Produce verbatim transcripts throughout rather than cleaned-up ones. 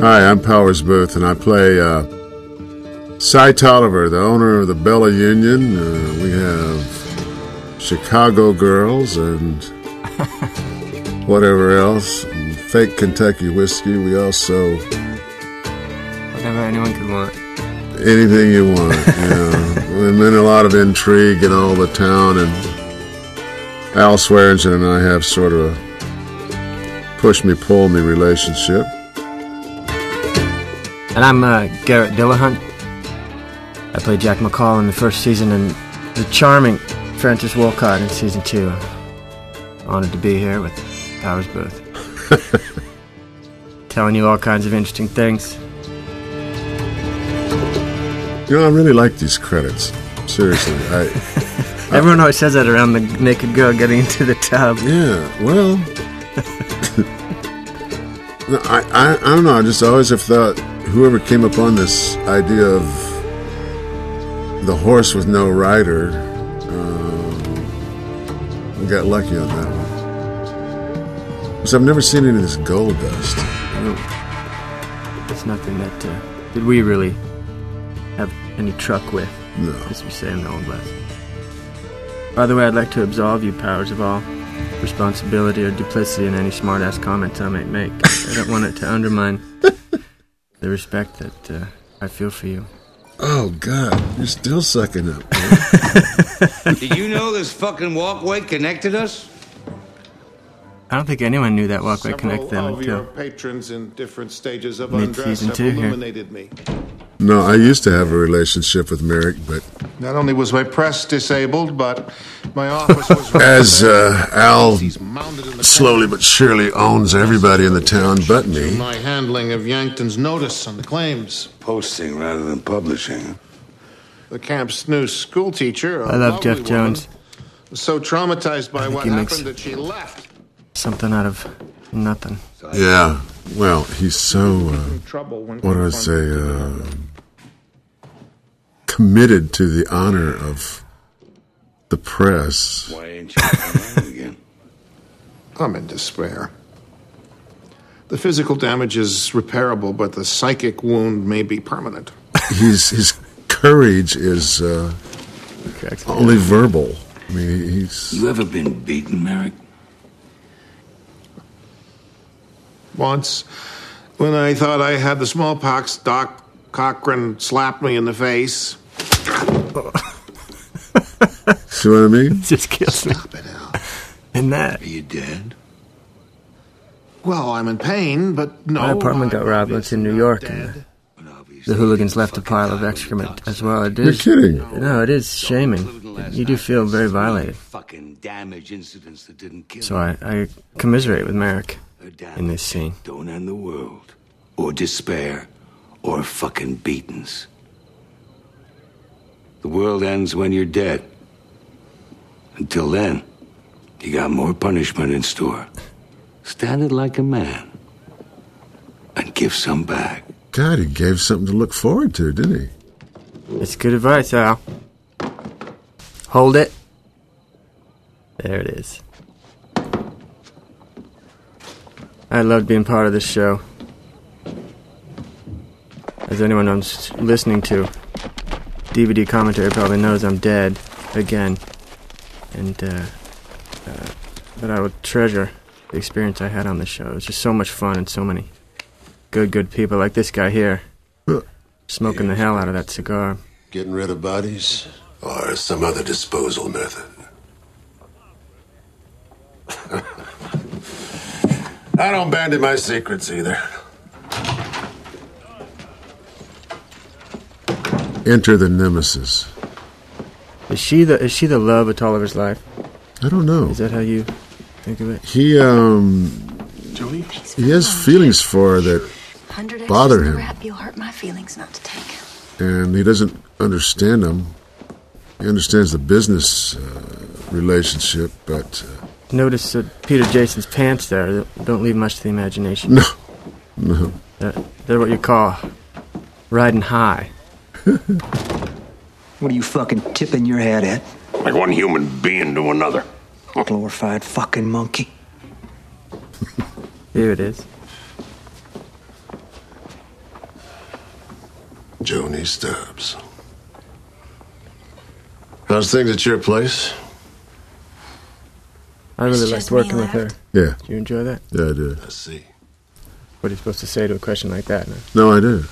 Hi, I'm Powers Booth, and I play uh, Cy Tolliver, the owner of the Bella Union. Uh, we have Chicago Girls and whatever else, and fake Kentucky whiskey. We also... Whatever anyone could want. Anything you want, you know. And then a lot of intrigue in all the town, and Al Swearingen and I have sort of a push-me-pull-me relationship. And I'm uh, Garrett Dillahunt. I played Jack McCall in the first season and the charming Francis Wolcott in season two. Honored to be here with Powers Booth. Telling you all kinds of interesting things. You know, I really like these credits. Seriously. I, Everyone always says that around the naked girl getting into the tub. Yeah, well... I, I, I don't know, I just always have thought whoever came up on this idea of the horse with no rider um, got lucky on that one. Because I've never seen any of this gold dust. It's nothing that, uh, that we really have any truck with, no. As we say in the Old West. By the way, I'd like to absolve you, Powers, of all responsibility or duplicity in any smart-ass comments I might make. I don't want it to undermine the respect that uh, I feel for you. Oh, God, you're still sucking up, man. Did you know this fucking walkway connected us? I don't think anyone knew that walkway connected them of until your patrons in different stages of mid-season undress two have here. illuminated me. No, I used to have a relationship with Merrick, but... Not only was my press disabled, but my office was... As uh, Al slowly but surely owns everybody in the town but me. My handling of Yankton's notice on the claims. Posting rather than publishing. The camp's new school teacher, a I love lovely Jeff Jones. woman, was so traumatized by what he makes- happened that she left. Something out of nothing. Yeah, well, he's so, uh, Trouble when what do I say, uh, committed to the honor of the press. Why ain't you coming again? I'm in despair. The physical damage is repairable, but the psychic wound may be permanent. He's, his courage is uh, only verbal. I mean, he's... You ever been beaten, Merrick? Once, when I thought I had the smallpox, Doc Cochran slapped me in the face. See what I mean? Just kills me. Stop it, Al. And that. Are you dead? Well, I'm in pain, but no. My apartment got I'm robbed once in New York, and dead. the hooligans left a pile of excrement as well. It You're is, kidding. No, it is shaming. You do feel very violated. Fucking damage incidents that didn't kill. So I, I commiserate with Merrick in this scene. Don't end the world, or despair, or fucking beatings. The world ends when you're dead. Until then, you got more punishment in store. Stand it like a man, and give some back. God, he gave something to look forward to, didn't he? It's good advice, Al. Hold it. There it is. I loved being part of this show. As anyone who's listening to D V D commentary probably knows, I'm dead again. And, uh, uh, but I would treasure the experience I had on this show. It was just so much fun and so many good, good people like this guy here. Smoking the hell out of that cigar. Getting rid of bodies or some other disposal method? I don't bandy my secrets either. Enter the nemesis. Is she the is she the love of Tolliver's life? I don't know. Is that how you think of it? He, um... He has feelings for her that bother him. You'll hurt my feelings not to take. And he doesn't understand them. He understands the business uh, relationship, but... Uh, Notice that Peter Jason's pants there don't leave much to the imagination. no. No. They're, they're what you call riding high. What are you fucking tipping your head at? Like one human being to another. Glorified fucking monkey. Here it is. Joni Stubbs. How's things at your place? I really It's liked just me working with her. left. Yeah, Did you enjoy that? yeah, I did. I see. What are you supposed to say to a question like that? No? No, I did.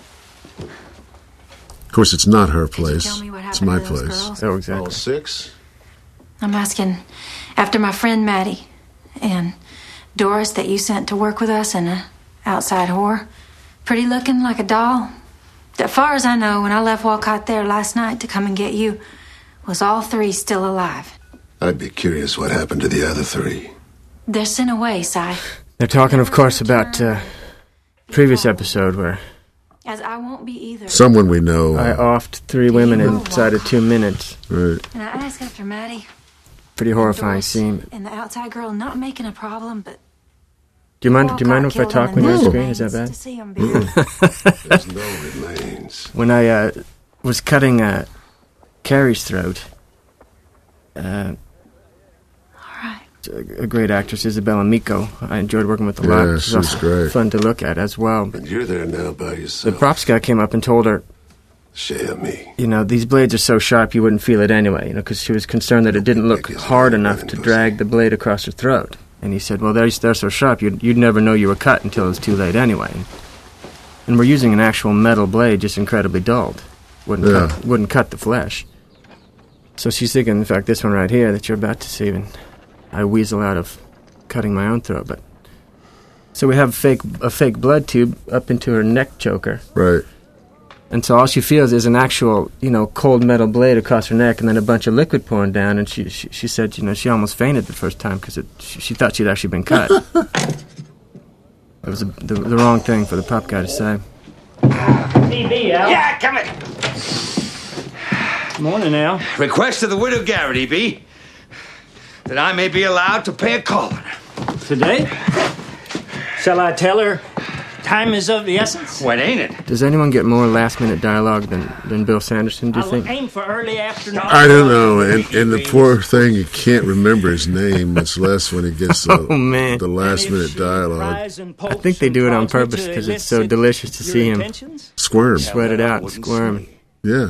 Of course, it's not her Could you place. tell me what It's happened my to those place. girls? Oh, All exactly. six? I'm asking after my friend Maddie and Doris that you sent to work with us in a outside whore. Pretty looking like a doll. As far as I know, when I left Walcott there last night to come and get you, was all three still alive? I'd be curious what happened to the other three. They're sent away, Si. They're talking, of course, about uh, previous episode where As I won't be either. Someone we know. I Uh, offed three women inside of two minutes. right. And I asked after Maddie. Pretty horrifying Doris, scene. And the outside girl not making a problem, but Do you mind? Do you mind if I Walcott talk killed when them you're on in screen? the Is that remains bad? to see 'em buried. There's no remains. When I uh, was cutting uh, Carrie's throat, uh, All right. a a great actress, Isabella Miko. I enjoyed working with a lot. Yeah, She's she was also great. fun to look at as well. And you're there now by The yourself. props guy came up and told her, Share me. you know, these blades are so sharp you wouldn't feel it anyway, you know, because she was concerned that it didn't look hard enough to drag the blade across her throat. And he said, well, they're, they're so sharp, you'd, you'd never know you were cut until it was too late anyway. And we're using an actual metal blade, just incredibly dulled. Wouldn't, Yeah. cut, wouldn't cut the flesh. So she's thinking, in fact, this one right here that you're about to see, and I weasel out of cutting my own throat. But so we have fake a fake blood tube up into her neck choker. Right. And so all she feels is an actual, you know, cold metal blade across her neck and then a bunch of liquid pouring down. And she she, she said, you know, she almost fainted the first time because she, she thought she'd actually been cut. It was a, the, the wrong thing for the prop guy to say. T V, Al. Yeah, come in. Morning, Al. Request of the widow Garrity be that I may be allowed to pay a call on her. Today? Shall I tell her time is of the essence? What ain't it? Does anyone get more last-minute dialogue than, than Bill Sanderson, do you I'll think? aim for early afternoon. I don't know, and, and the poor thing, you can't remember his name, much less when he gets the, Oh, man. the last minute dialogue. I think they do it on purpose because it's so delicious to see him Squirm. sweat it out and squirm. Yeah.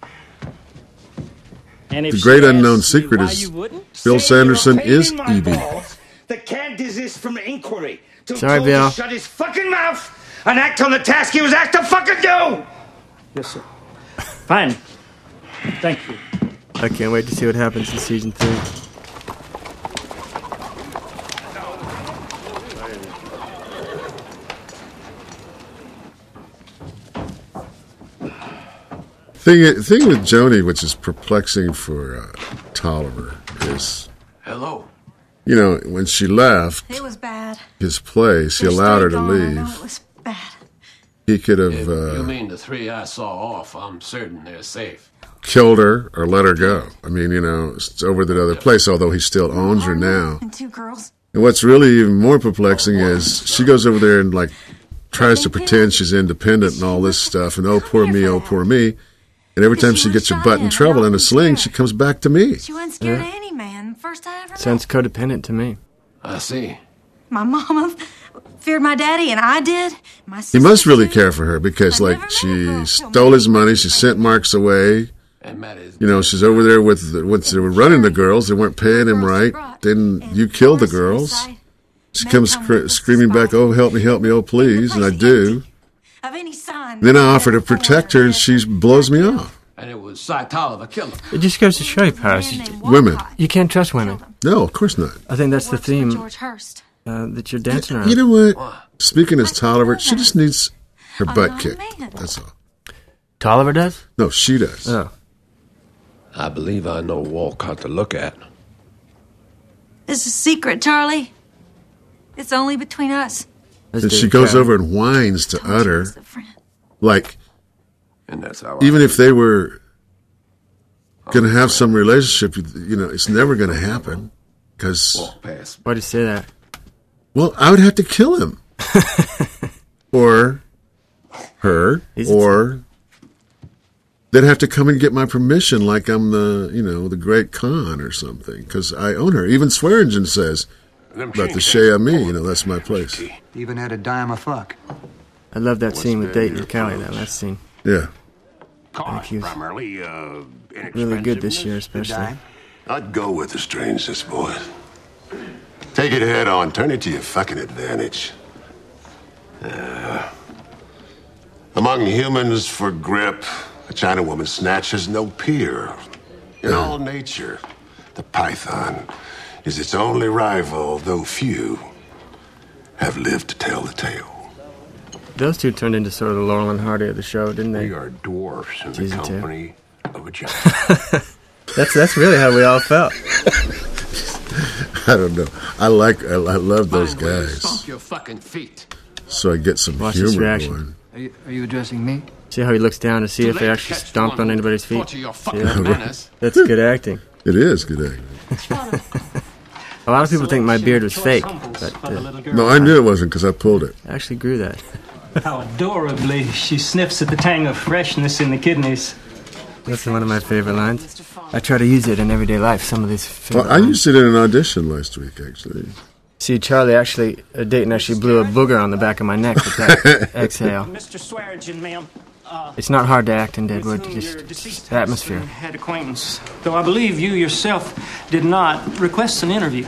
And if The she great asks unknown me secret why is you wouldn't, Bill Say you're Sanderson a pain is in my Evie. balls that can't desist from inquiry. Till Sorry, told Bill. to shut his fucking mouth and act on the task he was asked to fucking do. Yes, sir. Fine. Thank you. I can't wait to see what happens in season three. Thing, thing with Joni, which is perplexing for uh, Tolliver, is, Hello. you know, when she left It was bad. his place, he They're allowed her stayed to gone. I know leave. it was bad. He could have If uh, you mean the three I saw off, I'm certain they're safe. killed her or let her go. I mean, you know, it's over the other place, although he still owns her now. And two girls. And what's really even more perplexing is she goes over there and, like, tries to pretend she's independent and all this stuff, and oh, poor me, oh, poor me. And every time she gets her butt in trouble in a sling, she comes back to me. She wasn't scared of any man. First I ever Sounds codependent to me. I see. met. My mama feared my daddy, and I did. My He sister must really too. care for her because, I like, never met a she girl stole his money, she sent Marks away. And Matt is. You know, she's over there with, the, with they were running the girls, they weren't paying him right. Then you killed the girls. She comes scr- screaming back, oh, help me, help me, oh, please, and I do. Of any sign. Then I offer to protect her, and she blows me off. And it was Cy Tolliver killed him. It just goes to show you, Paris, you, Women. you can't trust women. No, of course not. I think that's the Works for theme George Hurst. uh, that you're dancing around. You know what? Speaking as Tolliver, she just needs her I'm butt not a kicked. man. That's all. Tolliver does? No, she does. Oh. I believe I know Walcott to look at. This is a secret, Charlie. It's only between us. That's And she David goes Carradine. over and whines to Told you utter, it's a friend. like, And that's how I even if they were going to have some relationship, you know, it's never going to happen. Because, walk past. Why'd you say that? well, I would have to kill him. Or her. Is it Or they'd have to come and get my permission like I'm the, you know, the great Khan or something. Because I own her. Even Swearingen says about the Shea Me, you know, that's my place. Even had a dime a fuck. I love that scene with Dayton and Callie, that last scene. Yeah. Cost, he was primarily, uh, really good this year, especially. I'd go with the strangeness, boys. Take it head on. Turn it to your fucking advantage. Uh, among humans for grip, a China woman snatches no peer. In all nature, the python is its only rival, though few have lived to tell the tale. Those two turned into sort of the Laurel and Hardy of the show, didn't they? We are dwarfs in the Season two. company of a giant. That's that's really how we all felt. I don't know. I like, I, I love those guys. Stomp your fucking feet. So I get some Watch his humor reaction. going. Are you, are you addressing me? See how he looks down to see Too if they late, actually catch stomped one. on anybody's feet. Torture your See fucking that? manners. That's good acting. It is good acting. A lot of people think my beard was fake, but uh, No, I knew it wasn't because I pulled it. I actually grew that. How adorably she sniffs at the tang of freshness in the kidneys. That's one of my favorite lines. I try to use it in everyday life, some of these favorite Well, I lines. used it in an audition last week, actually. See, Charlie actually, uh, Dayton actually blew a booger on the back of my neck with that exhale. Mister Swearingen, ma'am. Uh, It's not hard to act in Deadwood, with whom just your deceased atmosphere. husband had acquaintance, though I believe you yourself did not request an interview.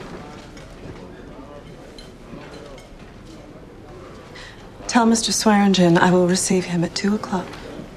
Tell Mister Swearingen I will receive him at two o'clock.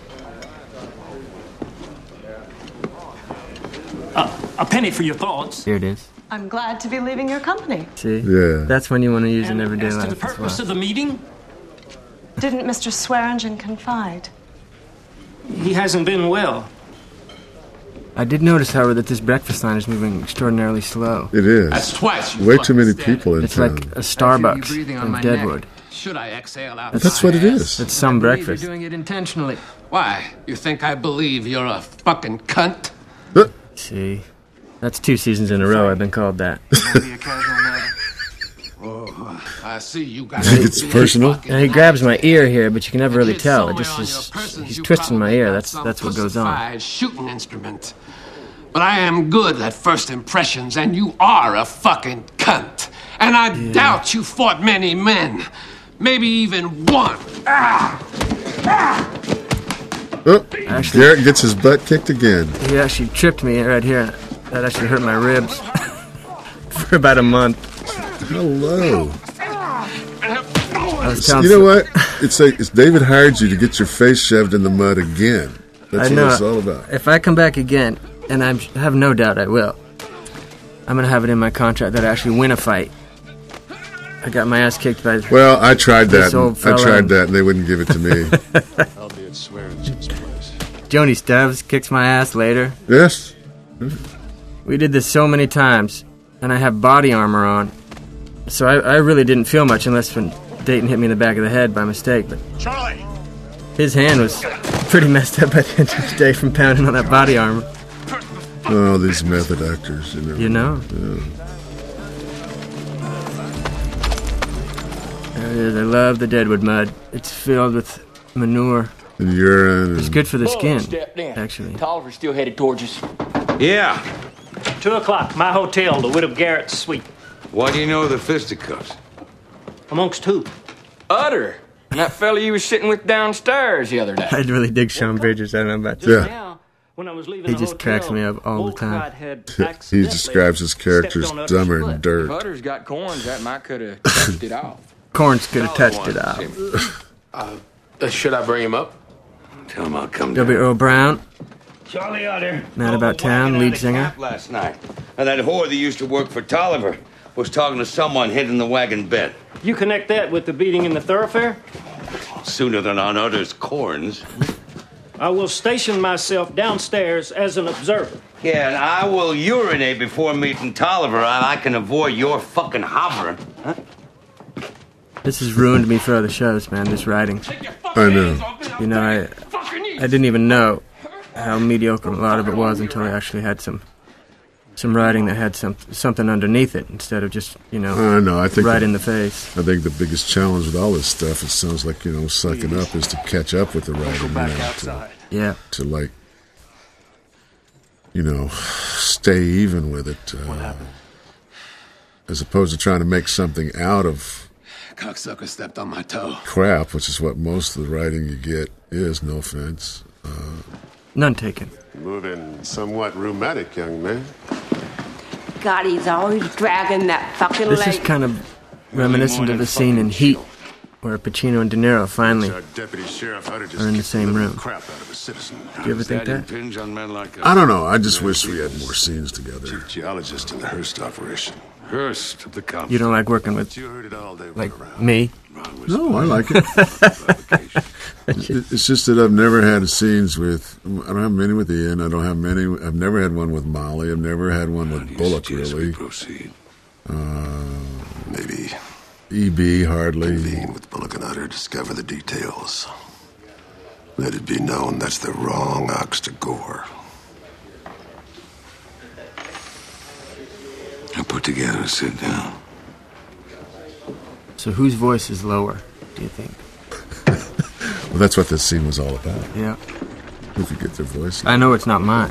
Uh, a penny for your thoughts. Here it is. I'm glad to be leaving your company. See? Yeah. That's when you want to use in And everyday as to life. the as purpose well. of the meeting, Didn't Mister Swearingen confide? he hasn't been well. I did notice, however, that this breakfast line is moving extraordinarily slow. It is. That's twice. you Way too fucking many stabbed. people in It's town. like a breathing Starbucks on in my Deadwood. Should I exhale out? That's my what it ass? is. It's some I believe breakfast. You're doing it intentionally. Why? You think I believe you're a fucking cunt? Huh. See? That's two seasons in a row I've been called that. Maybe a casual matter. Oh, I see you got. It's personal. And he grabs my ear here, but you can never really tell. It just is, he's twisting my ear. That's that's what goes on. Shooting instrument. But I am good at first impressions, and you are a fucking cunt. And I Yeah. doubt you fought many men, maybe even one. Ah! Ah! Oh, Actually- Garrett gets his butt kicked again. He actually tripped me right here. That actually hurt my ribs for about a month. Hello. I was telling You know some- what? It's like it's David hired you to get your face shoved in the mud again. That's I know. what it's all about. If I come back again, and I'm, I have no doubt I will, I'm going to have it in my contract that I actually win a fight. I got my ass kicked by... Well, I tried This that. old I fella. tried that, and they wouldn't give it to me. I'll be at Swearingen's place. Joni Stubbs kicks my ass later. Yes. We did this so many times, and I have body armor on. So I, I really didn't feel much unless when Dayton hit me in the back of the head by mistake. But Charlie! his hand was pretty messed up by the end of the day from pounding on that body armor. Oh, these method actors, you know. You know? Yeah. There it is. I love the Deadwood mud. It's filled with manure. And urine. It's And good for the Bull skin, stepped in. actually. Tolliver's still headed towards us. Yeah. Two o'clock, my hotel, the Widow Garrett's suite. Why do you know the fisticuffs? Amongst who? Utter. And that fella you was sitting with downstairs the other day. I really dig Sean Bridges. I don't know about Just Yeah. now, when I was leaving He the just hotel, cracks me up all the time. Wolcott had He accidentally describes his character as stepped on Utter's dumber foot. than dirt. Utter's got corns, that might could have touched it off. Corns could have touched it off. Uh, should I bring him up? Tell him I'll come W. down. Earl Brown, Charlie Utter. Mad About Town, lead singer. Last night. And that whore that used to work for Tolliver was talking to someone hid in the wagon bed. You connect that with the beating in the thoroughfare? Sooner than on Utter's corns. I will station myself downstairs as an observer. Yeah, and I will urinate before meeting Tolliver, and I can avoid your fucking hovering. Huh? This has ruined me for other shows, man, this writing. I know. You know, I I didn't even know how mediocre a lot of it was until I actually had some some writing that had some something underneath it instead of just, you know, I know. I think right the, in the face. I think the biggest challenge with all this stuff, it sounds like, you know, sucking up, is to catch up with the writing. You know, to, Yeah. to like, you know, stay even with it, uh, as opposed to trying to make something out of cocksucker stepped on my toe. crap, which is what most of the writing you get is, no offense. Uh, None taken. Moving somewhat rheumatic, young man. God, he's always dragging that fucking This leg. is kind of reminiscent of the scene in Heat, where Pacino and De Niro finally Our deputy sheriff ought to just are in the kick same living room. crap out of a citizen. Do you ever think that? Impinge on men like us. I don't know. I just wish we had more scenes together. Chief geologist in the Hearst operation. Hearst of the company. You don't like working with, You heard it all day. like, me? No, I like it. It- It's just that I've never had scenes with. I don't have many with Ian. I don't have many. I've never had one with Molly. I've never had one with Bullock. Really. Proceed. Uh, Maybe E B hardly. convene with Bullock and Utter, discover the details. Let it be known that's the wrong ox to gore. Now put together, sit down. So whose voice is lower, do you think? Well, that's what this scene was all about. Yeah. Who could get their voice? I know it's not mine.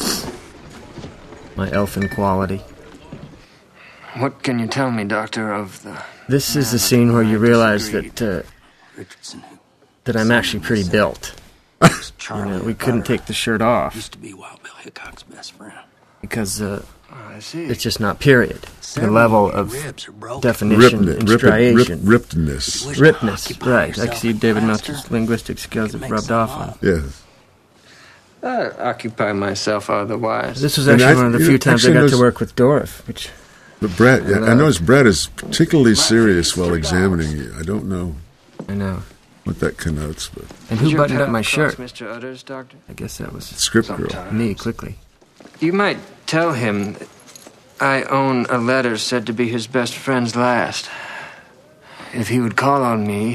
My elfin quality. What can you tell me, Doctor, of the... This is the scene where you realize that uh, that I'm actually pretty built. You know, we couldn't take the shirt off. Used to be Wild Bill Hickok's best friend. Because uh, I see. it's just not period. The level of Ribs are broken. definition Ripness, and rip, rip, striation. rippedness. Ripness, right. I can see David Meltzer's linguistic skills have rubbed off on. Yes. I occupy myself otherwise. This was And actually I- one of the you few know, times I actually got to those- work with Dorff, which... But Brett, yeah, I noticed Brett is particularly serious while examining you. I don't know I know. what that connotes, but And Did who your buttoned up path my cross shirt? Mister Utter's, Doctor? I guess that was script girl. me, quickly. You might tell him that I own a letter said to be his best friend's last. If he would call on me,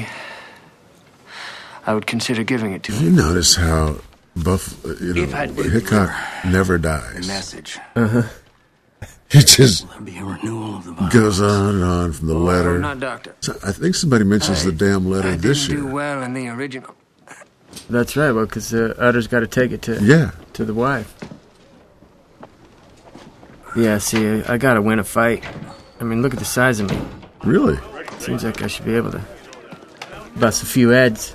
I would consider giving it to You him. notice how Buff, you know, If I did Hickok deliver never The dies. message. Uh-huh. He just There'll be a renewal of the bond. goes on and on from the Oh, letter. not Doctor. So I think somebody mentions the damn letter I this didn't year. do well in the original. That's right, well, because uh, Utter's got to take it to Yeah. to the wife. Yeah, see, I, I got to win a fight. I mean, look at the size of me. Really? Seems like I should be able to bust a few heads.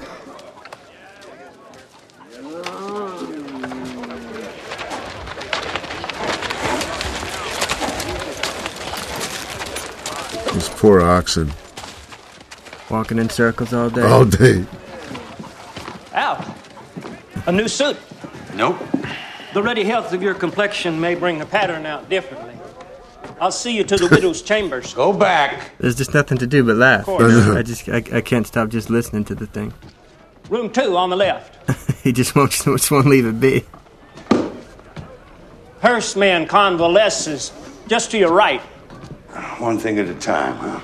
These poor oxen. Walking in circles all day. All day. Al, a new suit. Nope. The ready health of your complexion may bring the pattern out differently. I'll see you to the widow's chambers. Go back. There's just nothing to do but laugh. Of course. I just, I, I can't stop just listening to the thing. Room two on the left. He just won't, just won't leave it be. Hearst man convalesces just to your right. One thing at a time, huh?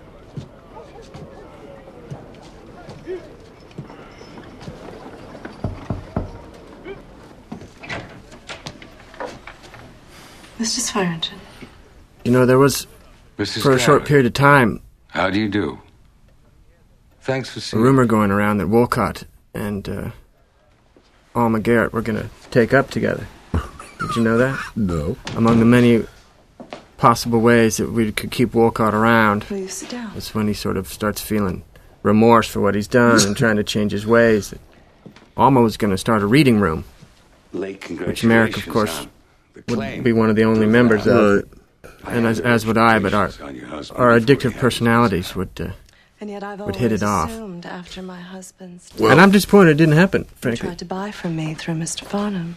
Mister Swearingen. You know, there was, Missus for a short Garrett, period of time, How do you do? Thanks for a seeing rumor going around that Wolcott and uh, Alma Garrett were going to take up together. Did you know that? No. Among the many possible ways that we could keep Wolcott around, Will you sit down? it's when he sort of starts feeling remorse for what he's done and trying to change his ways. Alma was going to start a reading room, Late which Merrick, of congratulations course, on the would claim. be one of the only members of. Right. And as, as would I, but our, On your husband our before he addictive had personalities would... Uh, And yet I've Would hit always it off. assumed after my husband's death, Well- and I'm disappointed it didn't happen, he frankly. tried to buy from me through Mister Farnham.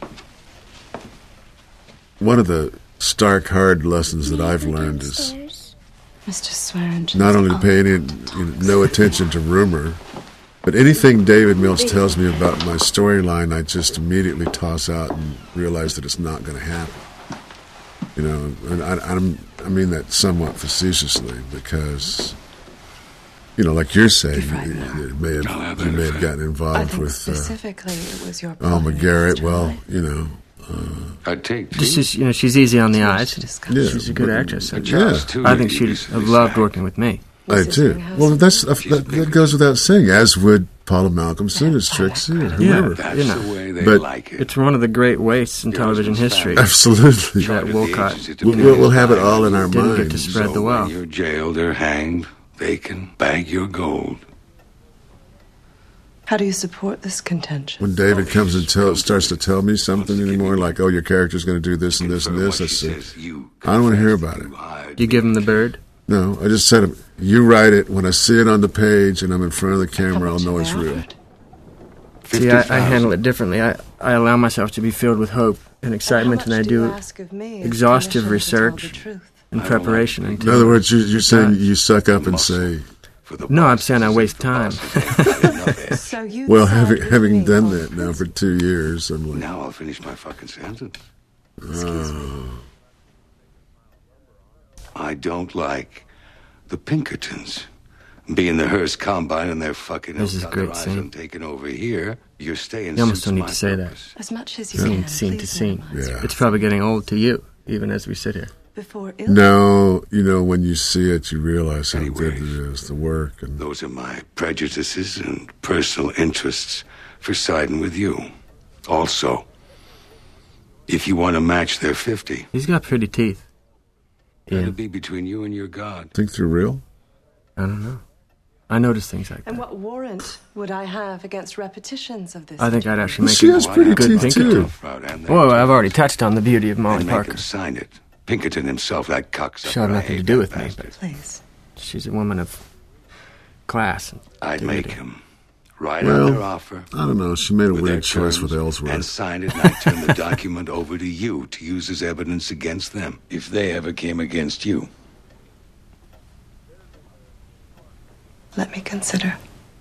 One of the stark, hard lessons that I've learned is Mister Swearingen. not only to pay any, you know, no attention to rumor, but anything David Milch tells me about my storyline, I just immediately toss out and realize that it's not going to happen. You know, and I, I'm, I mean that somewhat facetiously because, you know, like you're saying, you, you may have, you may have gotten I involved think with uh, specifically it was your Alma partner, Garrett. Mister Well, Wright. you know, I'd take Just two. as, you know, she's easy on the eyes. yeah, She's a good but- actress. A I, child's yeah. too I think easy she'd to have loved decide. working with me. I Missus do. Ringhausen. Well, that's that, She's a that big goes without saying. As would Paula Malcolm Soon, Trixie, or whoever. That's You know, the way they but like it. It's one of the great wastes in Your television husband's history. family. Absolutely. That At the Wolcott agency to We'll, pay we'll, we'll his have it fine. all in our Didn't get to minds. spread So the when wealth. you're jailed or hanged, they can bag your gold. How do you support this contention? When David comes and tell, starts to tell me something anymore, like, oh, your character's going to do this and this and this, I say, I don't want to hear about it. You give him the bird? No, I just said, you write it. When I see it on the page and I'm in front of the camera, I'll know it's real. See, I, I handle it differently. I, I allow myself to be filled with hope and excitement, and I do exhaustive research and preparation. In other words, you're, you're saying you suck up and say... No, I'm saying I waste time. So you well, having having done that now for two years, I'm like... Now I'll finish my fucking sentence. Oh. I don't like the Pinkertons being the Hearst Combine and they're fucking this is a great scene. Taking over here. You're staying. You almost don't need to say that. As much as you Scene, can. scene to scene. Yeah. It's probably getting old to you, even as we sit here. Before no, you know, when you see it, you realize how good it is, the work. And those are my prejudices and personal interests for siding with you. Also, if you want to match their fifty... He's got pretty teeth. That'll yeah. be between you and your God. Think they're real? I don't know. I notice things like and that. And what warrant would I have against repetitions of this? I think I'd actually make she a has pretty good teeth Pinkerton. Well, I've already touched on the beauty of Molly and Parker. Make him sign it. Pinkerton himself, that cocksucker. She had nothing to do with me, bastard. but Please. She's a woman of class. And I'd dignity. make him write well, on their offer. I don't know. She made a weird choice with Ellsworth. And sign it, and I turn the document over to you to use as evidence against them if they ever came against you. Let me consider.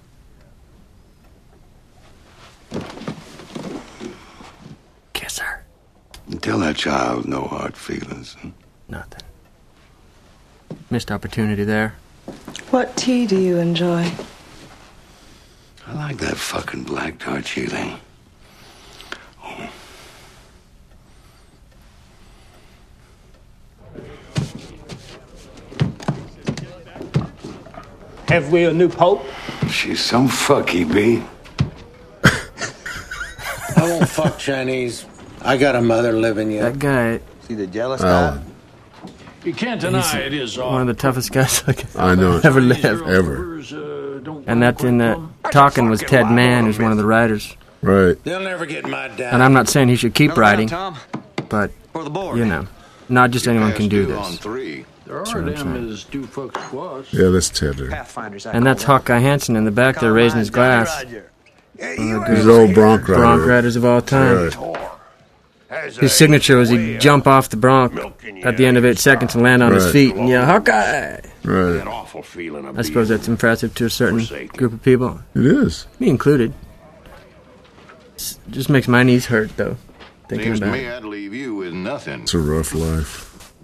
Kiss her. And tell that child no hard feelings. Huh? Nothing. Missed opportunity there. What tea do you enjoy? I like that fucking black Darjeeling. Oh. Have we a new pope? She's some fuck, E B. I won't fuck Chinese. I got a mother living yet. That guy. See the jealous uh, guy? You can't deny it is one of the toughest guys I, I know ever lived. Ever. And that's in the talking was Ted Mann, who's one of the writers. Right. They'll never get my dad. And I'm not saying he should keep writing, Tom? but you know, not just anyone can do this. There are them as do folks squash. Yeah, that's Ted. And that's Hawkeye Hansen in the back there raising his glass. His old Bronc rider. Bronc riders of all time. Right. His signature was he'd jump off the Bronc at the end of eight seconds and land on right. his feet and yell, Hawkeye! Right. I suppose that's impressive to a certain group of people. It is. Me included. It just makes my knees hurt, though, thinking Seems about to me it. I'd leave you with nothing. It's a rough life.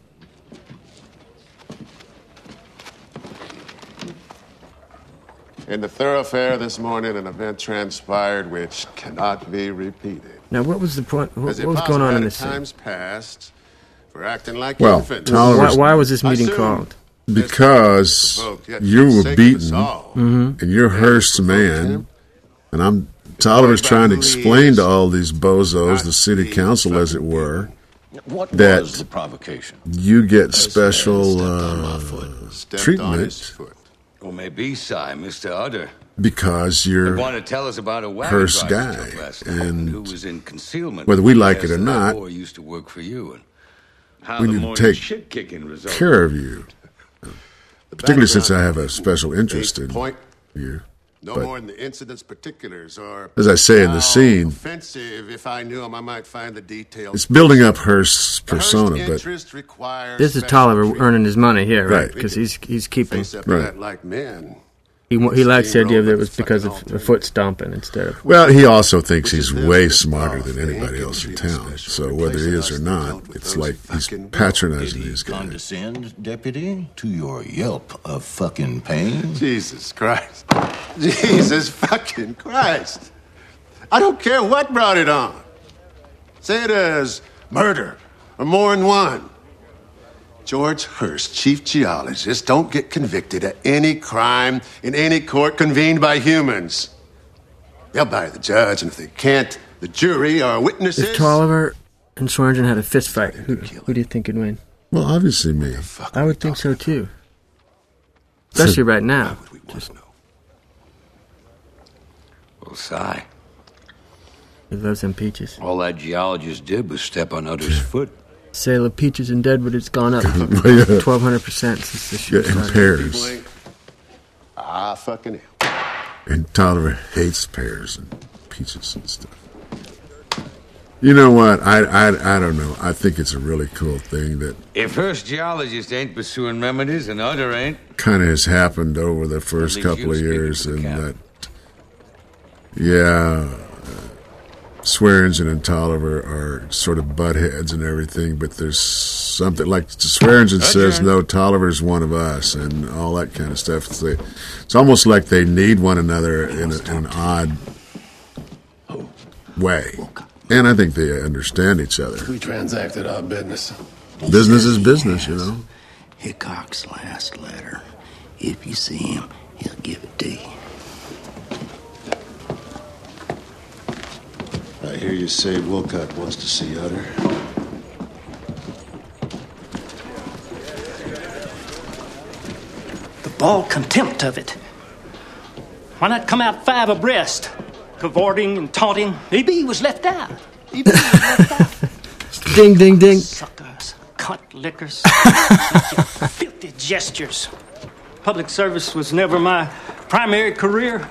In the thoroughfare this morning, an event transpired which cannot be repeated. Now, what was the point? What, Is it what was going on in this possible scene? times past for acting like Well, infants? Tolliver's- Why, why was this meeting Assume called? Because you were beaten, and you're Hearst's man, and I'm Tolliver's trying to explain to all these bozos, the city council as it were, What that was the provocation? you get special uh, treatment Or maybe, Si, Mister Utter. because you're They want to tell us about a wagon Hearst's driver guy, took last night and who was in concealment. whether we like it or Yes, and that not, boy used to work for you, and how we the need to morning take shit-kicking resulted. care of you. Particularly since I have a special interest in Point. you. No But more than the incident's particulars, or as I say in the scene, offensive. If I knew him, I might find the details. it's building up Hearst's persona, but Interest requires This is special Tolliver treatment. earning his money here, right? Right. Because he's he's keeping. Face up to Right. that like men. He wa- he likes the idea that it was because of a foot stomping instead of. well, he also thinks he's way smarter than anybody else in town. So whether he is or not, it's like he's patronizing these guys. Condescend, deputy, to your yelp of fucking pain? Jesus Christ. Jesus fucking Christ. I don't care what brought it on. Say it as murder or more than one. George Hearst, chief geologist, don't get convicted of any crime in any court convened by humans. They'll buy the judge, and if they can't, the jury or witnesses. If Tolliver and Swearingen had a fist fight, who, who do you think would win? Well, obviously me. I would think so too. Especially right now. Just, Well, Si, he loves them peaches. all that geologist did was step on Utter's foot. Sale of peaches in Deadwood has gone up Yeah. twelve hundred percent since the show Yeah, and started. pears. Ah, fucking hell. And Tolliver hates pears and peaches and stuff. You know what? I, I, I don't know. I think it's a really cool thing that If Hearst geologist ain't pursuing remedies and Utter ain't, kind of has happened over the first least couple you of speaking years, for the and captain. that, yeah, uh, Swearingen and Tolliver are sort of butt heads and everything, but there's something like Swearingen says, no, Tolliver's one of us, and all that kind of stuff. It's, like, it's almost like they need one another in, a, in an odd way. And I think they understand each other. We transacted our business. Business is business, you know. Hickok's last letter. If you see him, he'll give it to you. I hear you say Wilcott wants to see Utter. The bald contempt of it. Why not come out five abreast? Cavorting and taunting. E B was left out. E B was left out. Ding, ding, ding. Suckers, cunt lickers, filthy gestures. Public service was never my primary career.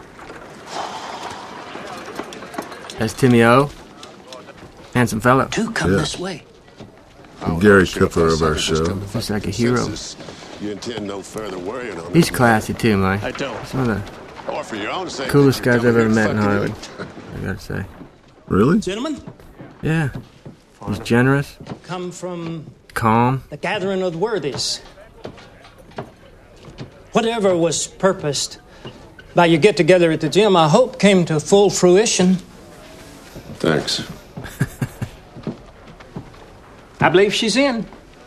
That's Timmy O. Handsome fellow. Two come Yeah. this way. Gary Cooper of our show. He's like a hero. You intend no further worrying on He's this. classy too, Mike. I don't. Some of the Or for your own sake. coolest guys I've ever met in Fucking Hollywood, I gotta say. Really? Gentlemen, Yeah. He's generous, come from calm. the gathering of the worthies. Whatever was purposed by your get-together at the gym, I hope came to full fruition. Thanks. I believe she's in.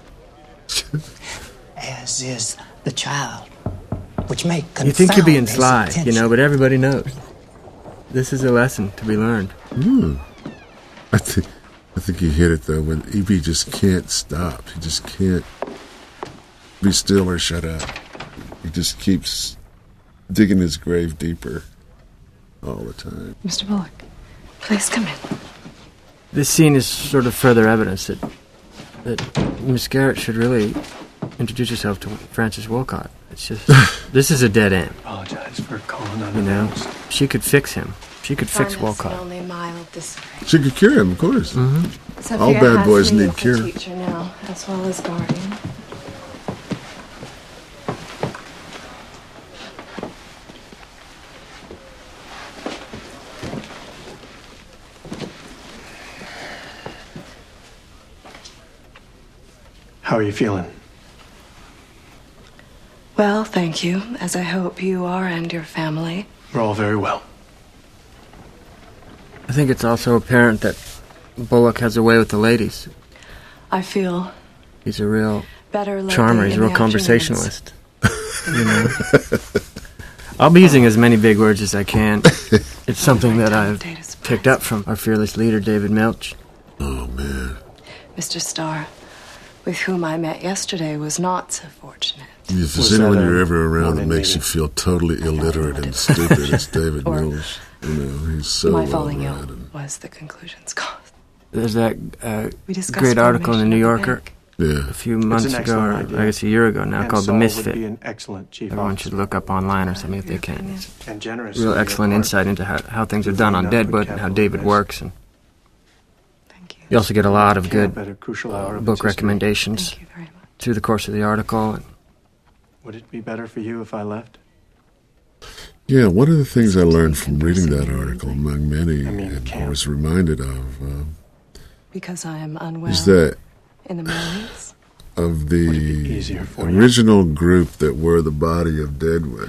As is the child, which may confound You think you're being his sly, you attention. know, but everybody knows. This is a lesson to be learned. Hmm. I think I think he hit it though. When E B just can't stop, he just can't be still or shut up. He just keeps digging his grave deeper all the time. Mister Bullock, please come in. This scene is sort of further evidence that that Miss Garrett should really introduce herself to Francis Wolcott. It's just this is a dead end. Apologize for calling on You know, she could fix him. She could fix Wolcott. Only mild disorder. She could cure him, of course. Mm-hmm. Sophia All bad has boys me need as a cure. teacher now, as well as guardian. How are you feeling? Well, thank you, as I hope you are and your family. We're all very well. I think it's also apparent that Bullock has a way with the ladies. I feel He's a real better lately charmer. He's a in real the conversationalist. You know? I'll be using as many big words as I can. It's something that I've picked up from our fearless leader, David Milch. Oh, man. Mister Starr, with whom I met yesterday, was not so fortunate. If there's Was anyone that a you're ever around that morning makes you meeting? feel totally illiterate and stupid, it's David Or- Mills. You know, he's so My well falling read. ill was the conclusions caused. There's that uh, We discussed great article in the New formation of the Yorker bank. Yeah. a few months an ago, or excellent idea. I guess a year ago now, And called The Saul would Misfit. be an excellent chief Everyone officer. should look up online or something if they can. It's And generous. real on your excellent part. insight into how, how things are done on Not with Deadwood and how capital David S. works. And you also get a lot of Can't good bet a crucial hour of book its history. recommendations Thank you very much. through the course of the article. And Would it be better for you if I left? Yeah, one of the things I learned from reading that article, among many, I mean, and I camp. was reminded of, uh, Because I am unwell is that in the mornings. of Would it be the easier for you? original group that were the body of Deadwood,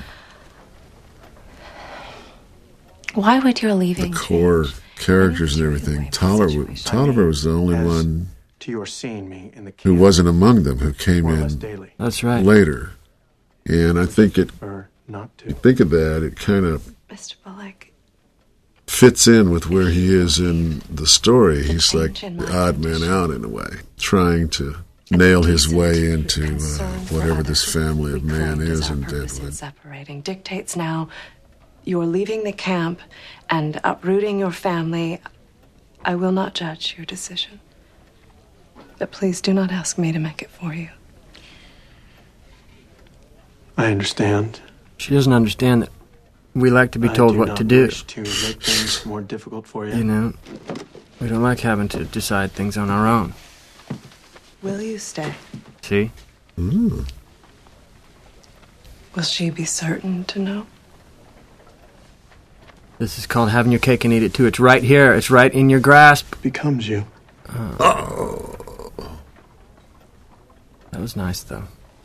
Why would your the leaving core change? characters and everything, Tolliver, Tolliver was the only As one To your seeing me in the who camp, wasn't among them, who came more or less in daily, that's right. later. And I think it, or not to. you think of that, it kind of Mister Bullock, fits in with where he is in the story. He's like change in the my odd man condition. out in a way, trying to nail his way into uh, whatever this family of man is in Deadwood. Separating dictates now you're leaving the camp and uprooting your family. I will not judge your decision. But please do not ask me to make it for you. I understand. She doesn't understand that we like to be I told do what not to do. wish to make things more difficult for you. You know, we don't like having to decide things on our own. Will you stay? See? Mm. Will she be certain to know? This is called having your cake and eat it too. It's right here. It's right in your grasp. It becomes you. Oh. Oh. That was nice, though.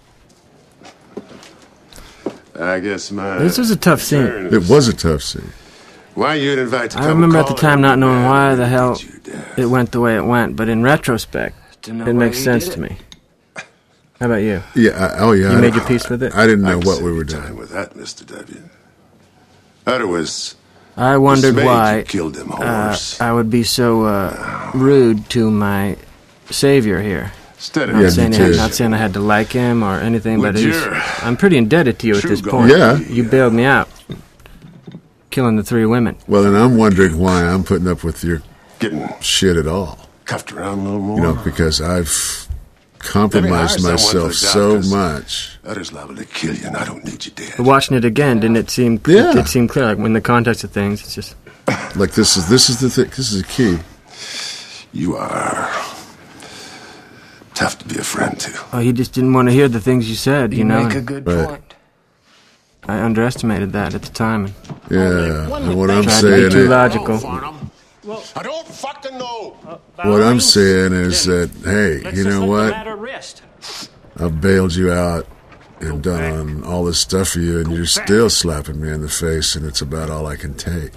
I guess my... This was a tough scene. It was a tough scene. Why you'd invite to I come remember at the calling time not me, knowing man, why the who hell did you, Dad? it went the way it went, but in retrospect, To know it why makes he sense did to it. me. How about you? Yeah. I, oh, yeah. You I- made your peace with it? I didn't I know can what save we you were time doing. with that, Mister W. That was... I wondered dismayed why you killed them uh, horse. I would be so uh, rude to my savior here. Instead of Not, Yeah, saying me I, too. not saying I had to like him or anything, Would but he's, you- I'm pretty indebted to you at True this God. point. Yeah. You bailed me out, killing the three women. Well, and I'm wondering why I'm putting up with your getting shit at all. cuffed around a little more. You know, because I've Let compromised me hire someone myself for the job, so 'cause much. Others liable to kill you, and I don't need you dead. But watching it again, didn't it seem? Yeah. It did seem clear. Like in the context of things, it's just Like this is this is the thing. This is the key. You are tough to be a friend to. oh, he just didn't want to hear the things you said. You, You know, make a and good Right. point. I underestimated that at the time. And Yeah. And what I'm tried to saying be too is, logical. I don't fucking know. what I'm saying is that, hey, Let's you just know let the what? matter rest. I've bailed you out and done all this stuff for you, and you're still slapping me in the face, and it's about all I can take.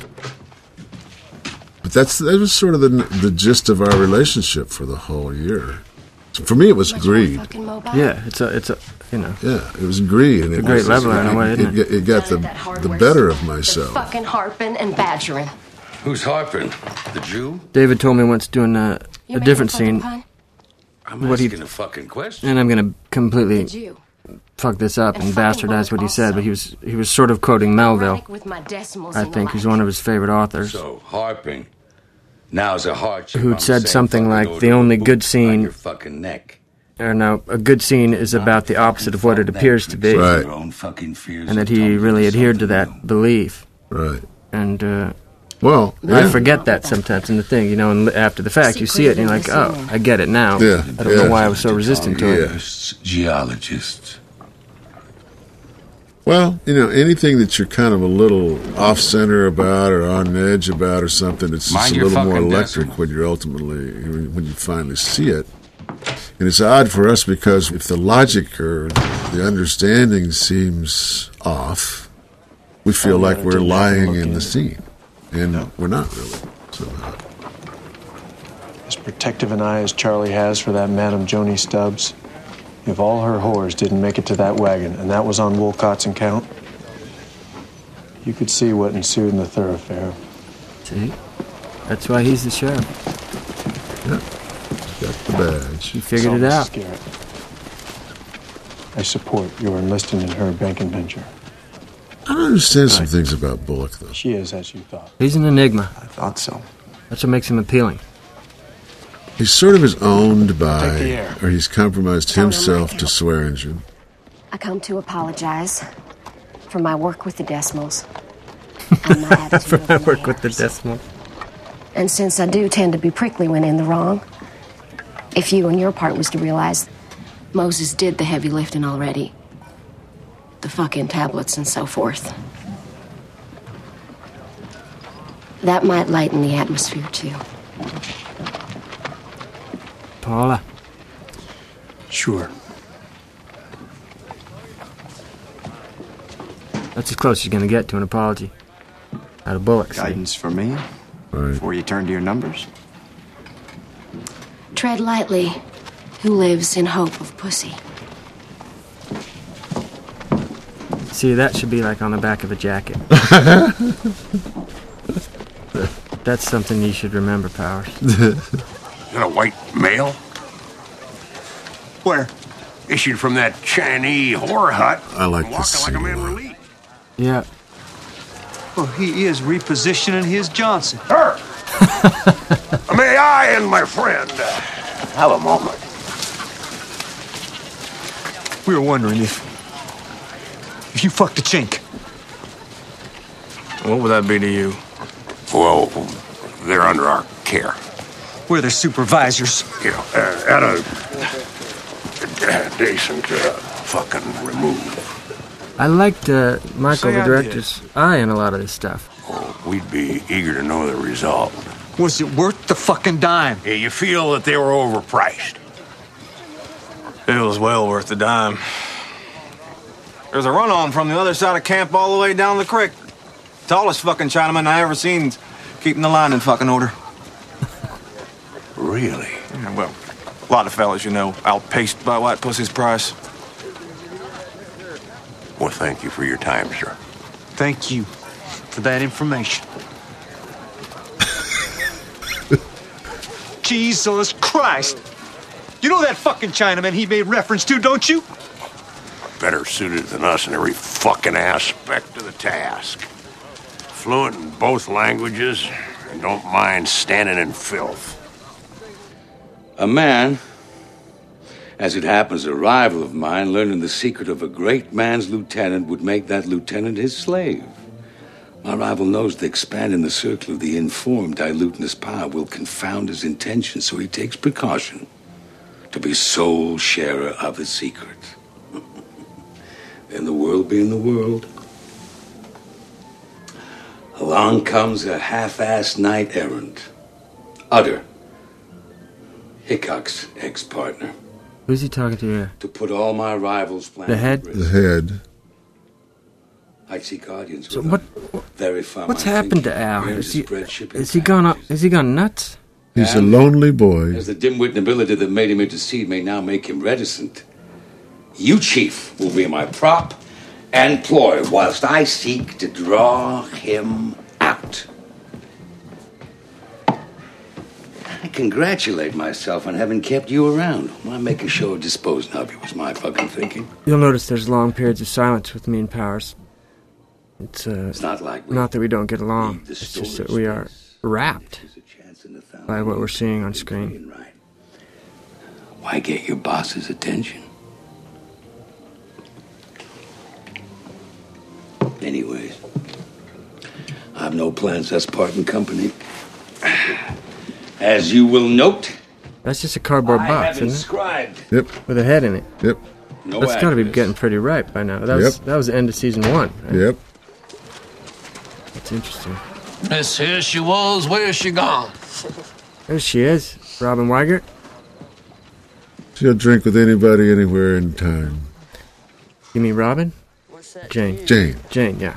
But that's that was sort of the the gist of our relationship for the whole year. For me, it was greed. Yeah, it's a, it's a, you know. Yeah, it was greed, and It's it a great was- leveler in a way, isn't it, it got the the better of myself. Fucking harping and badgering. Who's harping? The Jew? David told me once doing a, a different scene, I'm What he- asking a fucking question. and I'm gonna completely Jew. fuck this up And and fucking bastardize what he also. said, but he was he was sort of quoting Melville. Erratic with my decimals I and the think like. he's one of his favorite authors, So, harping. Now's a hardship. who'd I'm said saying something fucking like order the a only boot good on scene, your fucking neck. or no, a good scene is about the opposite of what it appears to be, Right. Your own fucking fears and that and he tumble really into adhered to something that belief. Right. And uh, Well, I yeah. forget that sometimes in the thing, you know, and after the fact, you see it and you're like, oh, I get it now. Yeah, I don't yeah. know why I was so resistant to it. Yeah. Geologists. Well, you know, anything that you're kind of a little off center about or on edge about or something, it's Mind just a your little more fucking electric decimal. when you're ultimately, when you finally see it. And it's odd for us because if the logic or the understanding seems off, we feel Oh, like yeah, we're didn't have to lying look in in. the scene. And we're not really, somehow. As protective an eye as Charlie has for that Madam Joni Stubbs, if all her whores didn't make it to that wagon, and that was on Wolcott's account, you could see what ensued in the thoroughfare. See? That's why he's the sheriff. Yeah. Got the badge. He figured it So, out. Missus Garrett, I support your enlisting in her banking venture. I don't understand some things about Bullock, though. She is as you thought. He's an enigma. I thought so. That's what makes him appealing. He sort of is owned Take the by, air. or he's compromised himself to Swearingen. I come to apologize for my work with the decimals and my attitude For my over work with the matters. decimal. And since I do tend to be prickly when in the wrong, if you and your part was to realize Moses did the heavy lifting already, the fucking tablets and so forth, that might lighten the atmosphere too. Paula. Sure. That's as close as you're going to get to an apology. Out of Bullock. see? Guidance for me Right. before you turn to your numbers? Tread lightly, who lives in hope of pussy. See, that should be like on the back of a jacket. That's something you should remember, Powers. Is that a white male? Where? Issued from that Chinese whore hut. I like walking this like a scene man a lot. relieved. Yeah. Well, he is repositioning his Johnson. Sir! May I and my friend have a moment? We were wondering if... if you fucked a chink. What would that be to you? Well, they're under our care. We're their supervisors. You know, uh, at a, a decent uh, fucking remove. I liked uh, Michael, Say the I director's eye in a lot of this stuff. Oh, we'd be eager to know the result. Was it worth the fucking dime? Yeah, you feel that they were overpriced? It was well worth the dime. There's a run-on from the other side of camp all the way down the creek. Tallest fucking Chinaman I ever seen keeping the line in fucking order. Really? Yeah, well, a lot of fellas, you know, outpaced by white pussy's price. Well, thank you for your time, sir. Thank you for that information. Jesus Christ! You know that fucking Chinaman he made reference to, don't you? Better suited than us in every fucking aspect of the task. Fluent in both languages and don't mind standing in filth. A man, as it happens, a rival of mine, learning the secret of a great man's lieutenant would make that lieutenant his slave. My rival knows to expand in the circle of the informed, diluting his power will confound his intentions, so he takes precaution to be sole sharer of his secret. And the world being the world, along comes a half-assed knight-errant, Utter, Hickok's ex-partner. Who's he talking to here? To put all my rivals' plans The head? at risk. The head. I see Guardians So with what? them. Verify What's my happened to thinking. Al? Here's Is he? his bread shipping Is he gone? up- Is he gone nuts? He's a lonely boy. As the dim-wit nobility that made him intercede may now make him reticent, you, Chief, will be my prop and ploy whilst I seek to draw him out. I congratulate myself on having kept you around. Why make a show of disposing of you was my fucking thinking. You'll notice there's long periods of silence with me and Powers. It's uh, It's not like we not that we don't get along. need the It's just storage that we are space. wrapped by what we're seeing on screen. Why get your boss's attention? Anyways, I have no plans as parting company. As you will note, That's just a cardboard I box, have isn't it? inscribed Yep. With a head in it. Yep. no That's got to be address. getting pretty ripe by now. That was Yep. that was the end of season one. Right? Yep. That's interesting. Miss, here she was. Where's she gone? There she is, Robin Weigert. She'll drink with anybody, anywhere, anytime. You mean Robin? Jane. Jane. Jane, yeah.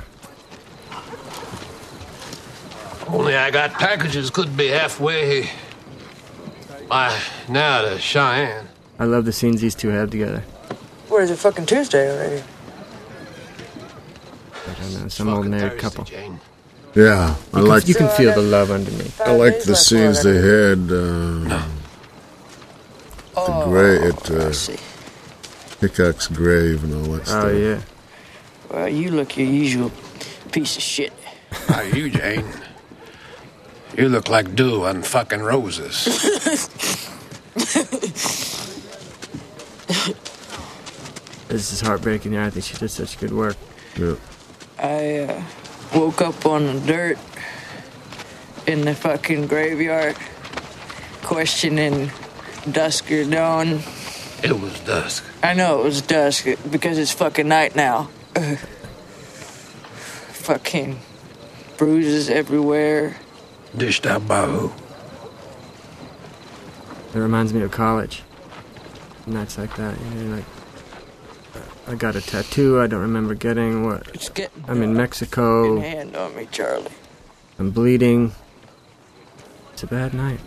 Only I got packages could be halfway. Why, now to Cheyenne. I love the scenes these two have together. What is it, fucking Tuesday already? I don't know, some old married couple. Yeah, I You can, like. you can feel the love underneath. I like the scenes they had. Uh, the grave at uh, Hickok's grave and all that stuff. Oh yeah. Well, you look your usual piece of shit. Why, you, Jane. You look like dew on fucking roses. This is heartbreaking. Yeah, I think she did such good work. Yeah. I uh, woke up on the dirt in the fucking graveyard, questioning dusk or dawn. It was dusk. I know it was dusk because it's fucking night now. Uh, fucking bruises everywhere. Dished out by who? It reminds me of college. Nights like that, you know, like I got a tattoo. I don't remember getting what. It's getting I'm in Mexico. hand on me, Charlie. I'm bleeding. It's a bad night.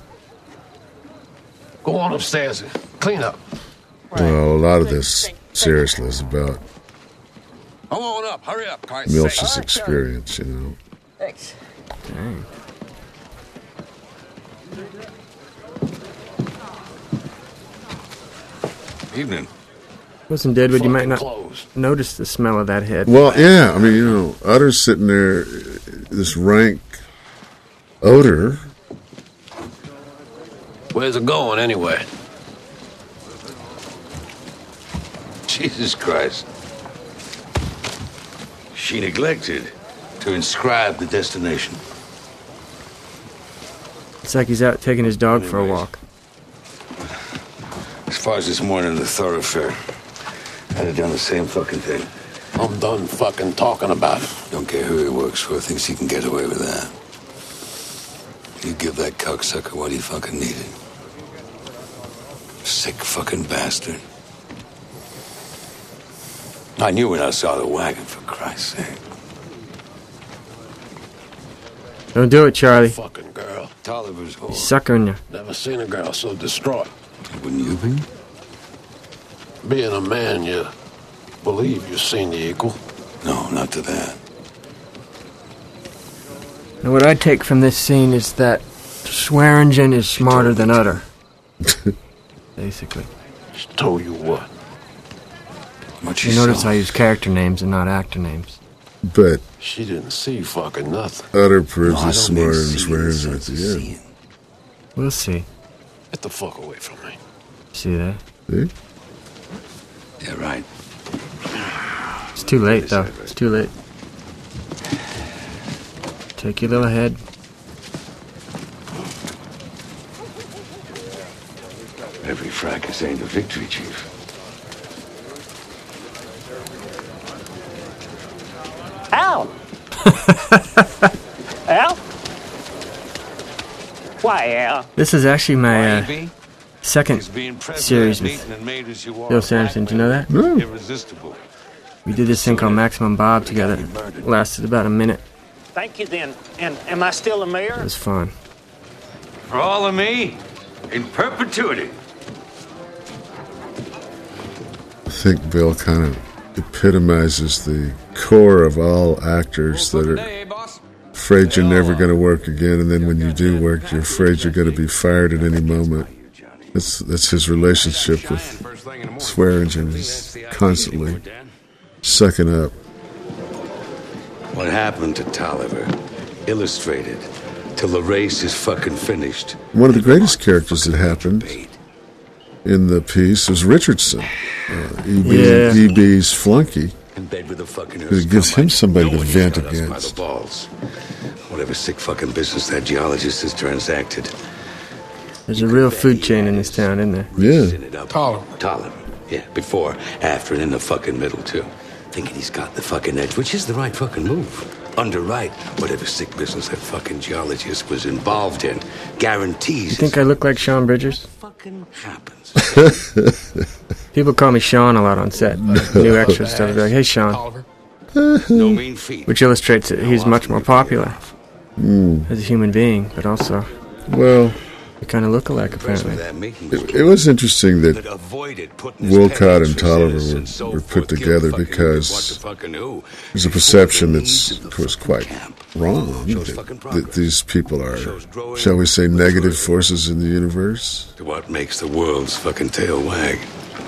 Go on upstairs and clean up. Well, a lot of this, seriously, is about Come on up. Hurry up, Christ's Milch's sake. experience, you know. Thanks. Dang. Evening. Wasn't dead, but you might not notice the smell of that head. Well, yeah, I mean, you know, Utter's sitting there, this rank odor. Where's it going, anyway? Jesus Christ. She neglected to inscribe the destination. It's like he's out taking his dog for a walk. As far as this morning in the thoroughfare, I'd have done the same fucking thing. I'm done fucking talking about it. Don't care who he works for, thinks he can get away with that. You give that cocksucker what he fucking needed. Sick fucking bastard. I knew when I saw the wagon, for Christ's sake. Don't do it, Charlie. Fucking girl. Tolliver's whore. He's suckering you. Never seen a girl so distraught. Wouldn't you be? Being a man, you believe you've seen the equal. No, not to that. And what I take from this scene is that Swearingen is smarter than Utter. Basically. She told you what? What you notice I use character names and not actor names. But she didn't see fucking nothing. Utter proves he's smarter than Swearingen at the end. We'll see. Get the fuck away from me. See that? See? Yeah, right. It's too late, though. It's too late. Take your little head. Every fracas ain't a victory, Chief. Al! Al? Why, Al? This is actually my uh, second series with Bill Sanderson. Do you know that? No. We did this thing called Maximum Bob together. It lasted about a minute. Thank you, then. And am I still a mayor? It was fun. For all of me, in perpetuity. I think Bill kind of epitomizes the core of all actors that are afraid you're never going to work again, and then when you do work, you're afraid you're going to be fired at any moment. That's that's his relationship with Swearingen. He's constantly sucking up. What happened to Tolliver, illustrated, till the race is fucking finished. One of the greatest characters that happened in the piece was Richardson, uh, E B, Yeah. E B's flunky. In bed with a fucking It gives him somebody to vent against. balls. Whatever sick fucking business that geologist has transacted. There's a real food chain in this town, isn't there? Yeah. Tolliver. Tolliver. Yeah, before, after, and in the fucking middle, too. Thinking he's got the fucking edge, which is the right fucking move. Underwrite whatever sick business that fucking geologist was involved in. Guarantees. You think I look like Sean Bridgers? Fucking happens. People call me Sean a lot on set. New extra stuff. They're like, hey, Sean. No mean feat. Which illustrates that he's much more popular Mm. as a human being, but also, Well, we kind of look alike, apparently. it, it was interesting that Wolcott and Tolliver were, were put together because there's a perception that's, of course, quite wrong that, that these people are, shall we say, negative forces in the universe. To what makes the world's fucking tail wag.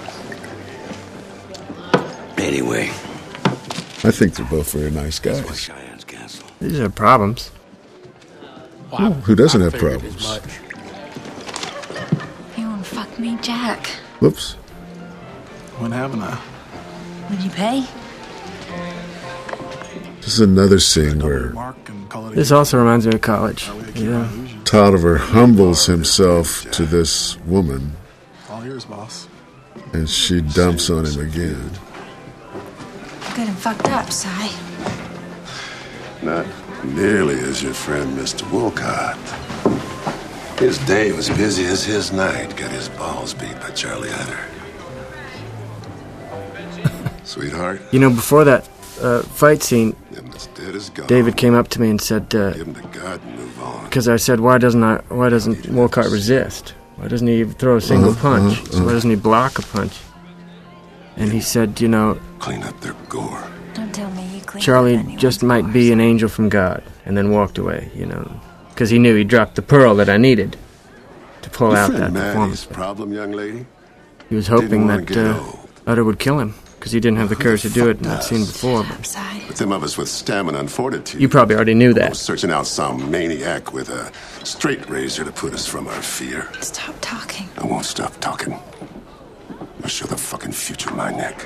Anyway. I think they're both very nice guys. These are problems. Oh, who doesn't have problems? You wanna fuck me, Jack? Whoops. When haven't I? Would you pay? This is another scene where This also reminds me of college. Yeah. Tolliver humbles himself to this woman, All yours, boss. and she dumps on him again. Good and fucked up, Si. Not nearly as your friend, Mister Wolcott. His day was busy as his night. Got his balls beat by Charlie Utter. Sweetheart, You know, before that uh, fight scene, dead as gone. David came up to me and said, uh, Give him to God and move on. because I said, why doesn't I, why doesn't Wolcott resist? Why doesn't he even throw a single Uh-huh, punch? uh-huh, So why uh-huh. doesn't he block a punch? And he said, you know, Clean up their gore. Don't tell me you clean Charlie up anyone's just might be an angel from God, and then walked away, you know, because he knew he dropped the pearl that I needed to pull Your out friend that Maddie's performance. problem, young lady? he was hoping that uh, Utter would kill him, because he didn't have the courage to do it in that scene before. But, but them of us with stamina and fortitude. You probably already knew that. Searching out some maniac with a straight razor to put us from our fear. Stop talking. I won't stop talking. I'll show the fucking future my neck.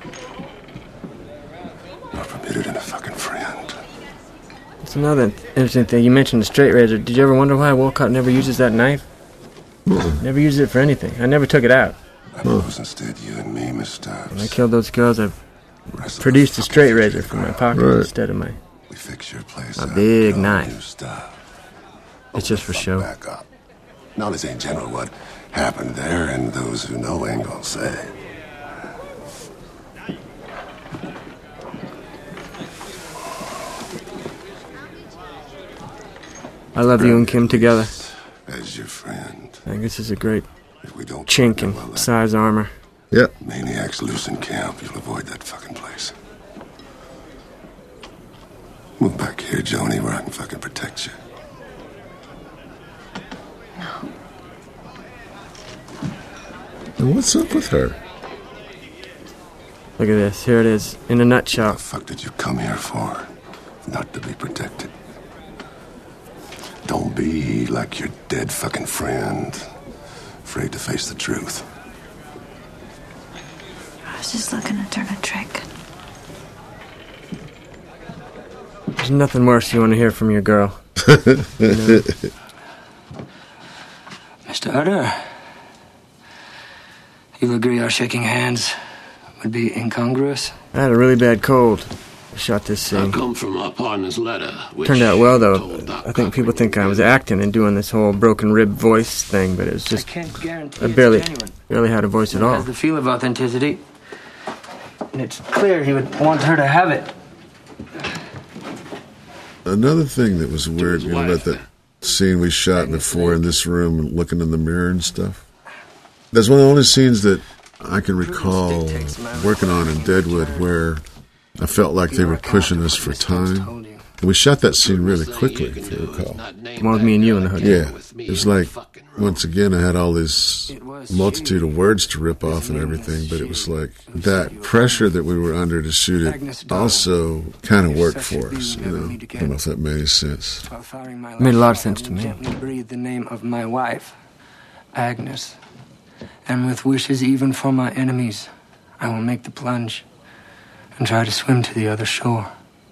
Not permitted in a fucking friend. It's another interesting thing. You mentioned the straight razor. Did you ever wonder why Wolcott never uses that knife? Never uses it for anything. I never took it out. I propose instead you and me, Miss Stubbs. When I killed those girls, I produced a straight razor from my pocket Right. instead of my We fix your place a up, big build knife. new stuff. It's just for show. Back up. Knowledge ain't general what happened there, and those who know ain't gonna say. I love you and Kim together. As your friend. I think this is a great we don't chink in size armor. Yep. Maniacs loose in camp. You'll avoid that fucking place. Move back here, Joni, where I can fucking protect you. And what's up with her? Look at this. Here it is, in a nutshell. What the fuck did you come here for? Not to be protected. Don't be like your dead fucking friend. Afraid to face the truth. I was just looking to turn a trick. There's nothing worse you want to hear from your girl. You know? Mister Utter, you'll agree our shaking hands would be incongruous? I had a really bad cold. I shot this I scene. come from our partner's letter, which Turned out well, though. I think people think I was acting and doing this whole broken rib voice thing, but it was just... I can't guarantee I it's barely, genuine. barely had a voice at It all. has the feel of authenticity. And it's clear he would want her to have it. Another thing that was weird, you know, about that scene we shot before in this room and looking in the mirror and stuff. That's one of the only scenes that I can recall working on in Deadwood where I felt like they were pushing us for time. And we shot that scene really quickly, if you recall. The one with me and you in the hood. Yeah. It was like, once again, I had all this multitude of words to rip off and everything, but it was like that pressure that we were under to shoot it also kind of worked for us, you know. I don't know if that made any sense. It made a lot of sense to me. Gently breathe the name of my wife, Agnes. And with wishes even for my enemies, I will make the plunge and try to swim to the other shore.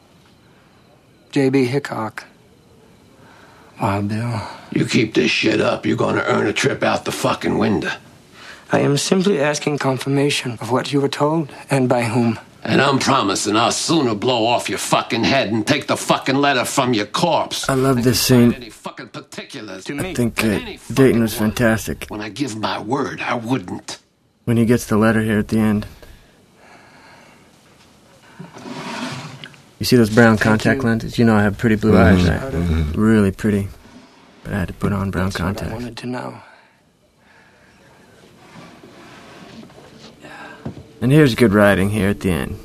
J B. Hickok. Wild Bill. You keep this shit up, you're gonna earn a trip out the fucking window. I am simply asking confirmation of what you were told and by whom. And I'm promising I'll sooner blow off your fucking head and take the fucking letter from your corpse. I love this scene. Any fucking particulars. I think uh, Dayton was fantastic. When I give my word, I wouldn't. When he gets the letter here at the end. You see those brown contact lenses? You know I have pretty blue Mhm. eyes, right? Mhm. Really pretty. But I had to put on brown That's what I contacts. wanted to know. And here's good writing here at the end.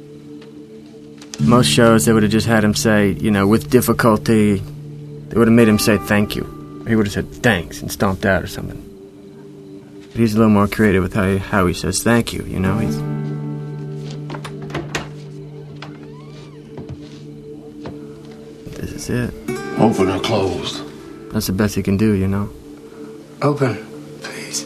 Most shows, they would have just had him say, you know, with difficulty, they would have made him say thank you. Or he would have said thanks and stomped out or something. But he's a little more creative with how he, how he says thank you, you know? He's... This is it. Open or closed? That's the best he can do, you know? Open, please.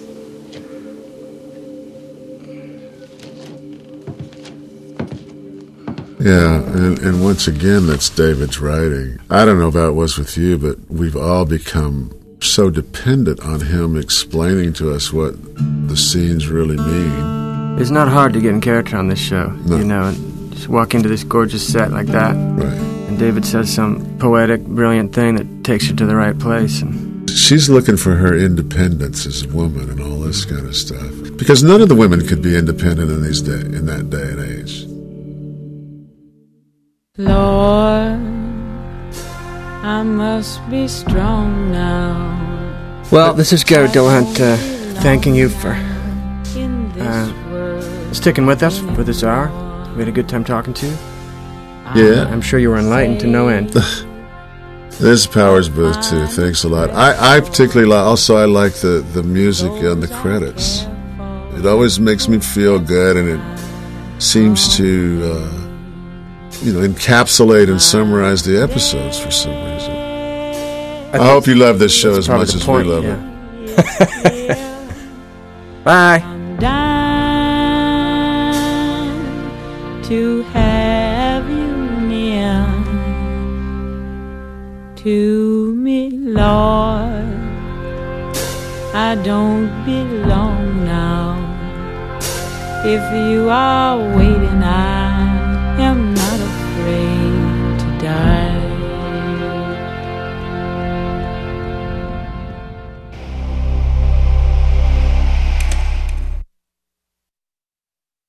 Yeah, and, and once again, that's David's writing. I don't know how it was with you, but we've all become so dependent on him explaining to us what the scenes really mean. It's not hard to get in character on this show, No. you know, and just walk into this gorgeous set like that. Right. And David says some poetic, brilliant thing that takes you to the right place. And She's looking for her independence as a woman and all this kind of stuff. Because none of the women could be independent in these day, in that day and age. Lord, I must be strong now. well, this is Garrett Dillahunt uh, thanking you for uh, sticking with us for this hour. We had a good time talking to you. Yeah. I'm sure you were enlightened to no end. This is Powers Booth too. Thanks a lot. I, I particularly like. Also, I like the, the music on the credits. It always makes me feel good, and it seems to, uh, you know, encapsulate and summarize the episodes for some reason. I, I hope you love this show as much as point, we love yeah. it. Bye. To have you near to me, Lord, I don't belong now. If you are waiting, I